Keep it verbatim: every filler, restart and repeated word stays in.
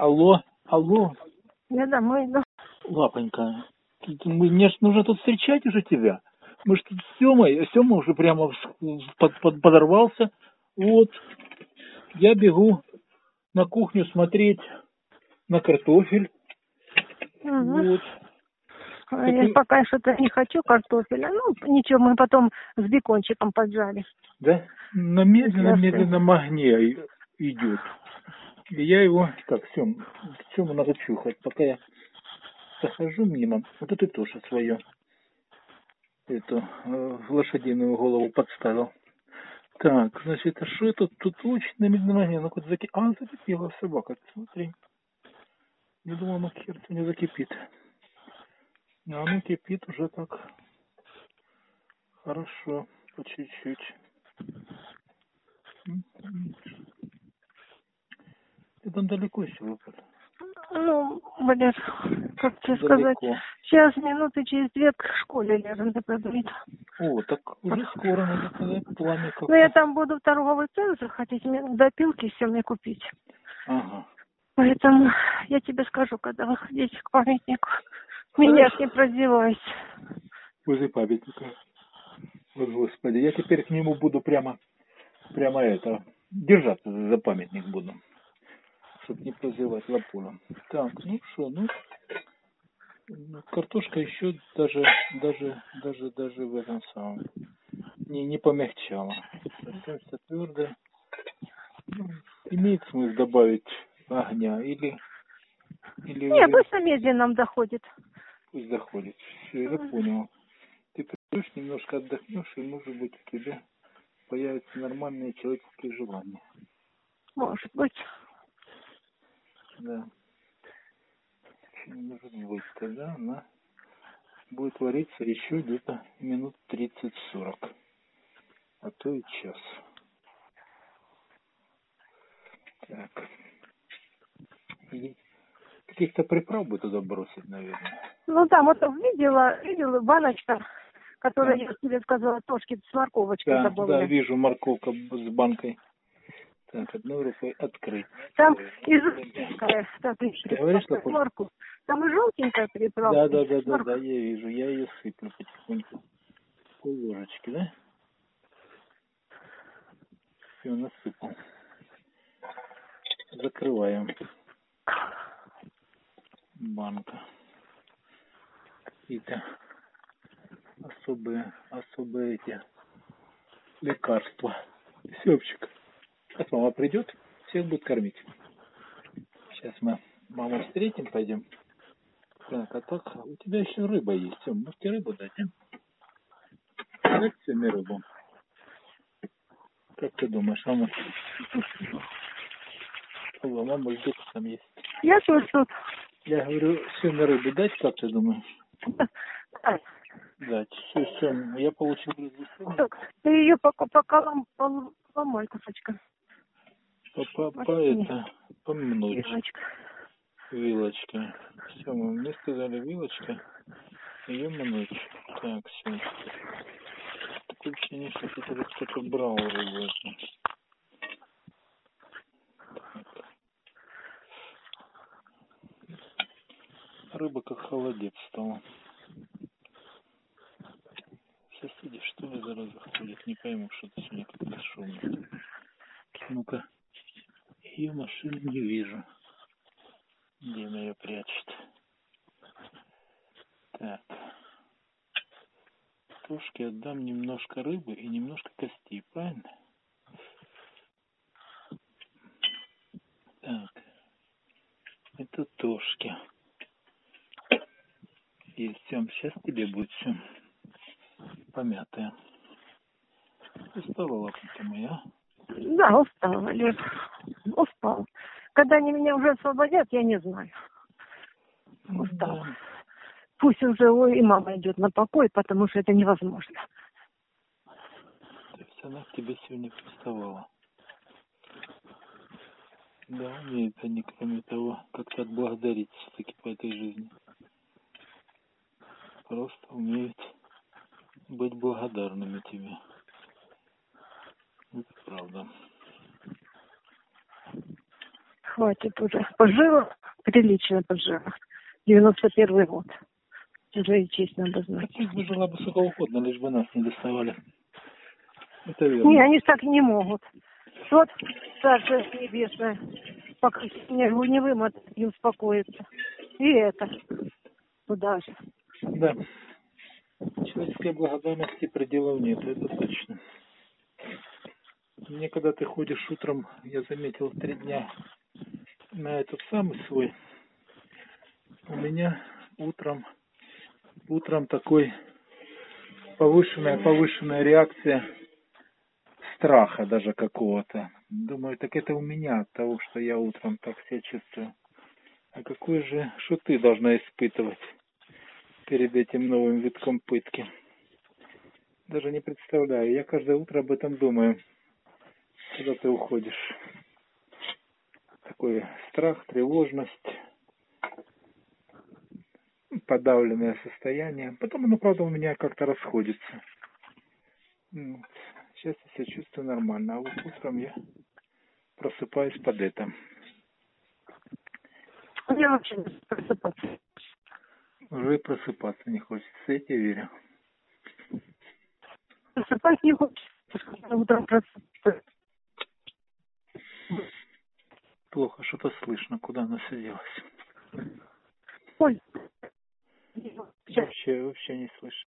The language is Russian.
Алло, алло, Я домой иду. лапонька, тут мы- мне ж нужно тут встречать уже тебя. Мы ж тут с Семой, Сема уже прямо вс- под- под- подорвался. Вот, я бегу на кухню смотреть на картофель. Угу. Вот. Я Такой- пока что-то не хочу картофеля. Ну, ничего, мы потом с бекончиком поджарим. Да? На медленном, Если медленном огне и- идет. И я его... Так, Сем, Сему надо чухать. Пока я захожу мимо, вот это ты тоже свое. Эту э, лошадиную голову подставил. Так, значит, а что это тут очень на медленном огне? Ну-ка, заки... А, закипела собака, смотри. Я думал, ну, хер-то не закипит. А оно кипит уже так. Хорошо, по чуть-чуть. М-м. Ты там далеко еще выпал? Ну, блин, как тебе сказать, Далеко. сейчас минуты через две к школе лежим, это говорит. О, так уже скоро надо сказать, пламя как-то. Ну, я там буду в торговый центр хотеть мне допилки все мне купить. Ага. Поэтому я тебе скажу, когда выходить к памятнику. Меня Хорошо. не продевайся. Возле памятника. Вот, господи, я теперь к нему буду прямо, прямо это, держаться за памятник буду. Чтоб не прозевать лапулом. Так, ну что, ну, ну, картошка еще даже, даже, даже, даже в этом самом, не, не помягчала. Совсем все твердое. Ну, имеет смысл добавить огня или, или Не, уже пусть на медленном доходит. пусть заходит. Все, я понял. Ты придешь, немножко отдохнешь, и, может быть, у тебя появятся нормальные человеческие желания. Может быть. Да. Очень может быть. Тогда она будет вариться еще где-то минут тридцать-сорок. А то и час. Так. И каких-то приправ бы туда бросить, наверное. Ну там вот видела, видела баночка, которую Так. я тебе сказала, тошки с морковочкой Да, да, добавлять. вижу морковка с банкой. Так, одной рукой открыть. Там Второй. и желтенькая, так, и Что говоришь, приправка, Лапуль? морковь. Там и желтенькая Да, приправка. да, да, да, да, морковь. я вижу. Я ее сыплю потихоньку. Пол ложечки, да? Все, насыпал. Закрываем. Банка. Какие-то особые, особые эти лекарства. Сёпчик. Сейчас мама придет, всех будет кормить. Сейчас мы маму встретим, пойдем. Так, а так, у тебя еще рыба есть. Сём, может тебе рыбу дать, а? Дать Сёме рыбу. Как ты думаешь, мама? Алло, мама ждет, там есть. Я тут, тут. Я говорю, Сёме рыбу дать, как ты думаешь? Дать. Все, Сём, я получил разрешение. Так, ты ее пока, пока лом, лом- ломай кусочка. По, по, по Возьми. это, помнуть Вилочка. вилочкой. Все, мы мне сказали вилочкой. Ее мнуть. Так, все. Такое ощущение, что тут уже кто-то брал рыбу. Так. Рыба как холодец стала. Соседи, что ли, зараза ходят? Не пойму, что-то сегодня как-то шумно. Ну-ка. Ее машину не вижу. Где она ее прячет? Так. Тушке отдам немножко рыбы и немножко костей, правильно? Так. Это тушки. Есть, Сем, сейчас тебе будет все помятое. Устала лапонька моя. Да, устала, Лев. Устала. Когда они меня уже освободят, я не знаю. Устала. Да. Пусть уже ой, и мама идет на покой, потому что это невозможно. То есть она к тебе сегодня приставала. Да, умеют они, кроме того, как-то отблагодарить все-таки по этой жизни. Просто умеют быть благодарными тебе. Это правда. хватит уже. Пожила, прилично пожила. девяносто первый год. Уже и честь надо знать. Так их бы жила бы сколько угодно, лишь бы нас не доставали. Это верно. Не, они ж так не могут. Тот, Царство Небесное, пока снегу не вымотает, не успокоится. И это туда же. Да. Человеческой благодарности пределов нет, это точно. Мне когда ты ходишь утром, я заметил три дня на этот самый свой, у меня утром, утром такой повышенная, повышенная реакция страха даже какого-то. Думаю, так это у меня от того, что я утром так себя чувствую. А какой же, что ты должна испытывать перед этим новым витком пытки? Даже не представляю. Я каждое утро об этом думаю, когда ты уходишь. Такой страх, тревожность, подавленное состояние. Потом оно, правда, у меня как-то расходится. Вот. Сейчас я себя чувствую нормально, а вот утром я просыпаюсь под это. Мне вообще не просыпаться. Уже и просыпаться не хочется, я тебе верю. Просыпать не хочется. Утром просыпаться. Плохо что-то слышно, куда она сиделась. Ой. Вообще, вообще не слышно.